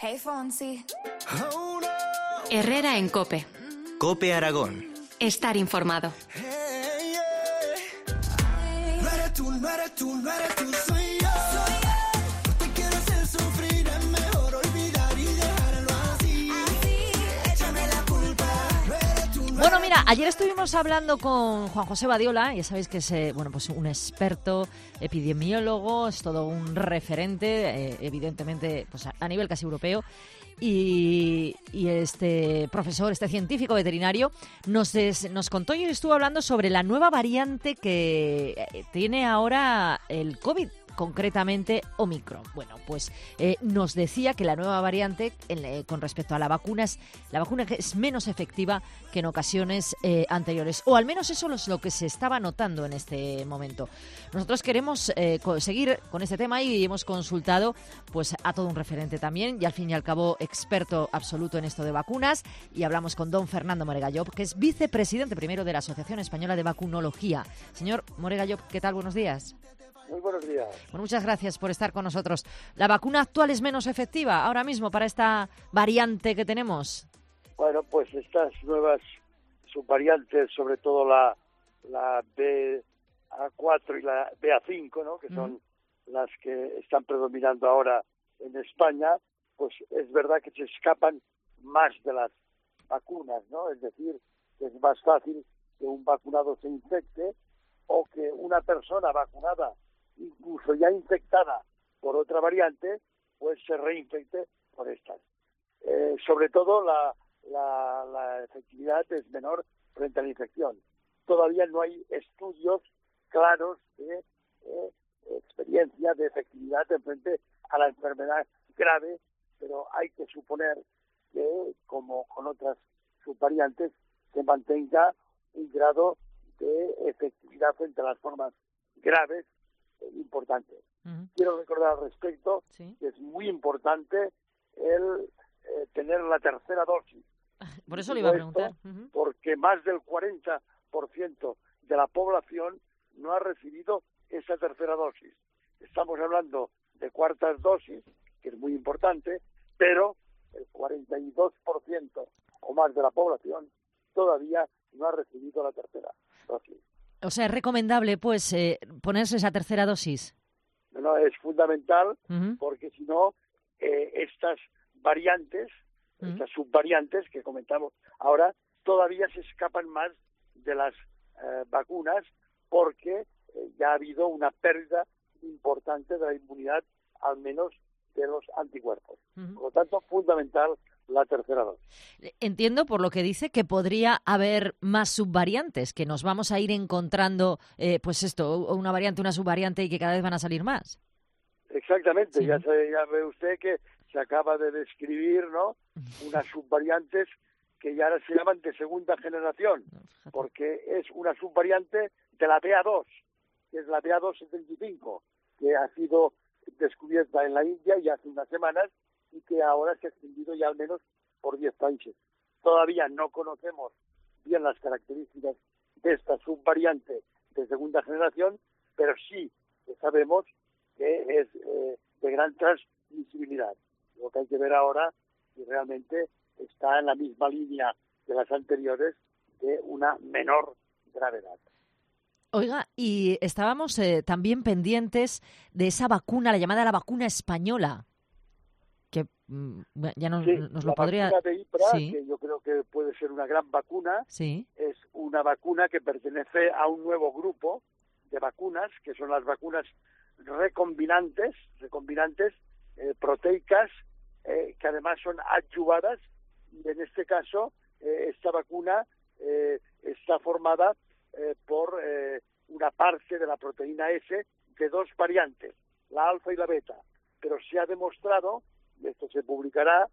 Hey, Fonsi. Herrera en COPE. COPE Aragón. Estar informado. No eres tú, no eres tú, no eres tú, soy yo. No te quiero hacer sufrir, es mejor olvidar y dejarlo así. Échame la culpa. No eres tú, no Bueno, mira, ayer estuvimos hablando con Juan José Badiola, ya sabéis que es pues un experto epidemiólogo, es todo un referente, evidentemente pues a nivel casi europeo. Y este profesor, este científico veterinario, nos contó y estuvo hablando sobre la nueva variante que tiene ahora el COVID, concretamente Omicron. Bueno, pues nos decía que la nueva variante con respecto a la vacuna es que es menos efectiva que en ocasiones anteriores, o al menos eso es lo que se estaba notando en este momento. Nosotros queremos seguir con este tema y hemos consultado pues a todo un referente también, y al fin y al cabo experto absoluto en esto de vacunas, y hablamos con don Fernando Moregallop, que es vicepresidente primero de la Asociación Española de Vacunología. Señor Moregallop, ¿qué tal? Buenos días. Muy buenos días. Bueno, muchas gracias por estar con nosotros. ¿La vacuna actual es menos efectiva ahora mismo para esta variante que tenemos? Bueno, pues estas nuevas subvariantes, sobre todo la BA4 y la BA5, ¿no?, que son las que están predominando ahora en España, pues es verdad que se escapan más de las vacunas, ¿no? Es decir, que es más fácil que un vacunado se infecte o que una persona vacunada, incluso ya infectada por otra variante, pues se reinfecte por estas. Sobre todo la efectividad es menor frente a la infección. Todavía no hay estudios claros de experiencia de efectividad en frente a la enfermedad grave, pero hay que suponer que, como con otras subvariantes, se mantenga un grado de efectividad frente a las formas graves importante. Quiero recordar al respecto que es muy importante el tener la tercera dosis. Por eso le iba a preguntar. Porque más del 40% de la población no ha recibido esa tercera dosis. Estamos hablando de cuartas dosis, que es muy importante, pero el 42% o más de la población todavía no ha recibido la tercera dosis. O sea, es recomendable, pues, ponerse esa tercera dosis. No, es fundamental, porque si no, estas variantes, estas subvariantes que comentamos ahora, todavía se escapan más de las vacunas, porque ya ha habido una pérdida importante de la inmunidad, al menos de los anticuerpos. Por lo tanto, fundamental la tercera dosis. Entiendo, por lo que dice, que podría haber más subvariantes, que nos vamos a ir encontrando, pues esto, una variante, una subvariante, y que cada vez van a salir más. Exactamente, sí. Ya ve usted que se acaba de describir, ¿no?, unas subvariantes que ya se llaman de segunda generación, porque es una subvariante de la BA2, que es la BA275, que ha sido descubierta en la India ya hace unas semanas y que ahora se ha extendido ya al menos por 10 países. Todavía no conocemos bien las características de esta subvariante de segunda generación, pero sí que sabemos que es de gran transmisibilidad. Lo que hay que ver ahora si realmente está en la misma línea de las anteriores, de una menor gravedad. Oiga, y estábamos también pendientes de esa vacuna, la llamada la vacuna española, que ya nos lo podría... La vacuna de IPRA, sí, que yo creo que puede ser una gran vacuna, sí, es una vacuna que pertenece a un nuevo grupo de vacunas, que son las vacunas recombinantes proteicas, que además son adyuvadas, y en este caso esta vacuna está formada por una parte de la proteína S de dos variantes, la alfa y la beta, pero se ha demostrado, y esto se publicará,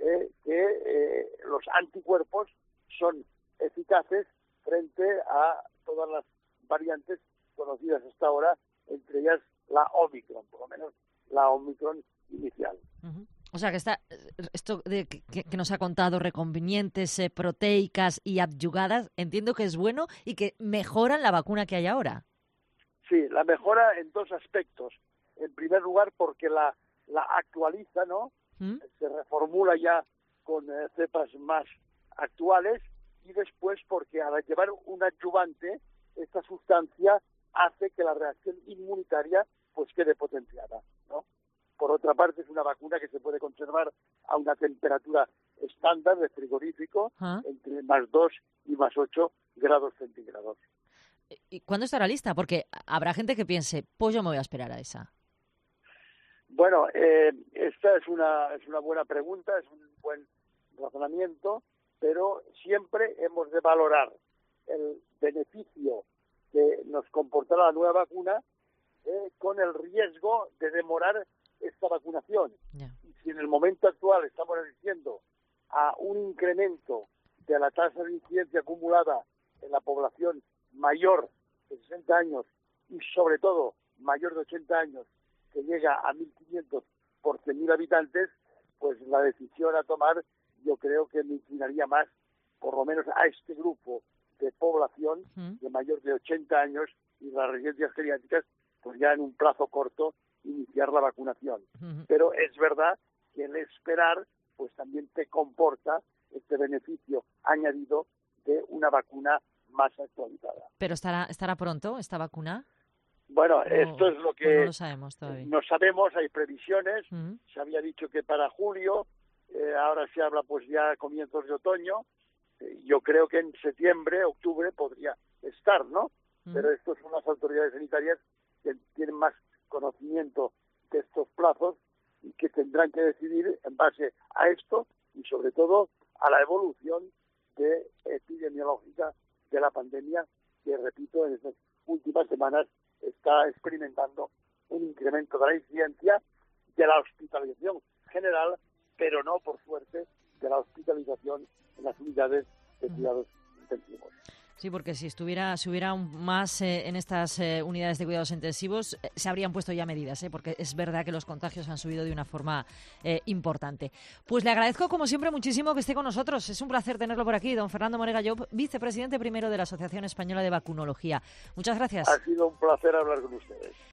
que los anticuerpos son eficaces frente a todas las variantes conocidas hasta ahora, entre ellas la Omicron, por lo menos la Omicron inicial. O sea, que esto de que nos ha contado, recombinantes, proteicas y adyuvadas, entiendo que es bueno y que mejoran la vacuna que hay ahora. Sí, la mejora en dos aspectos. En primer lugar, porque la actualiza, ¿no?, se reformula ya con cepas más actuales, y después porque al llevar un adyuvante, esta sustancia hace que la reacción inmunitaria pues quede potenciada, ¿no? Por otra parte, es una vacuna que se puede conservar a una temperatura estándar de frigorífico entre +2 y +8 grados centígrados. ¿Y cuándo estará lista? Porque habrá gente que piense, pues yo me voy a esperar a esa. Bueno, esta es una buena pregunta, es un buen razonamiento, pero siempre hemos de valorar el beneficio que nos comportará la nueva vacuna con el riesgo de demorar esta vacunación. Yeah. Y si en el momento actual estamos asistiendo a un incremento de la tasa de incidencia acumulada en la población mayor de 60 años y sobre todo mayor de 80 años, que llega a 1.500 por 100.000 habitantes, pues la decisión a tomar yo creo que me inclinaría más, por lo menos a este grupo de población de mayor de 80 años y las residencias geriátricas, pues ya en un plazo corto iniciar la vacunación. Pero es verdad que el esperar pues también te comporta este beneficio añadido de una vacuna más actualizada. ¿Pero estará pronto esta vacuna? Bueno, esto es lo que no lo sabemos todavía. No sabemos, hay previsiones. Se había dicho que para julio, ahora se habla pues ya a comienzos de otoño. Yo creo que en septiembre, octubre podría estar, ¿no? Pero estos son las autoridades sanitarias que tienen más conocimiento de estos plazos y que tendrán que decidir en base a esto y sobre todo a la evolución epidemiológica de la pandemia, que repito, en estas últimas semanas está experimentando un incremento de la incidencia, de la hospitalización general, pero no, por suerte, de la hospitalización en las unidades de cuidados intensivos. Sí, porque si hubiera aún más en estas unidades de cuidados intensivos, se habrían puesto ya medidas, porque es verdad que los contagios han subido de una forma importante. Pues le agradezco, como siempre, muchísimo que esté con nosotros. Es un placer tenerlo por aquí, don Fernando Morega Llop, vicepresidente primero de la Asociación Española de Vacunología. Muchas gracias. Ha sido un placer hablar con ustedes.